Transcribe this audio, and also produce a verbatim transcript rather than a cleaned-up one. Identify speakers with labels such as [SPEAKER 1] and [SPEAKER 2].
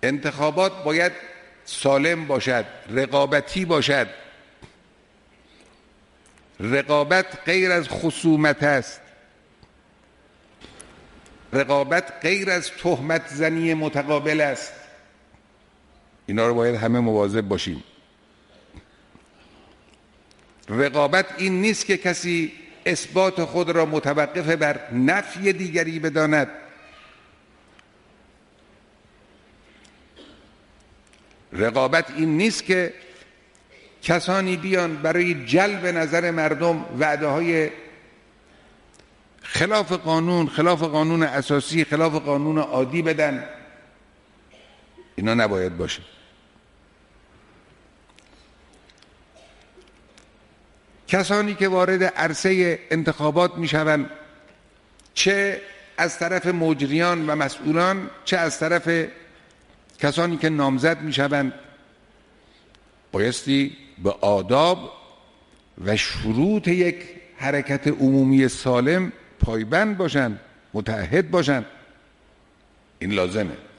[SPEAKER 1] انتخابات باید سالم باشد، رقابتی باشد. رقابت غیر از خصومت است، رقابت غیر از تهمت زنی متقابل است. اینا رو باید همه مواظب باشیم. رقابت این نیست که کسی اثبات خود را متوقف بر نفی دیگری بداند. رقابت این نیست که کسانی بیان برای جلب نظر مردم وعده های خلاف قانون، خلاف قانون اساسی، خلاف قانون عادی بدن. اینا نباید باشه. کسانی که وارد عرصه انتخابات میشوند، چه از طرف مجریان و مسئولان، چه از طرف کسانی که نامزد میشوند، بایستی به آداب و شروط یک حرکت عمومی سالم پایبند باشند، متعهد باشند. این لازمه.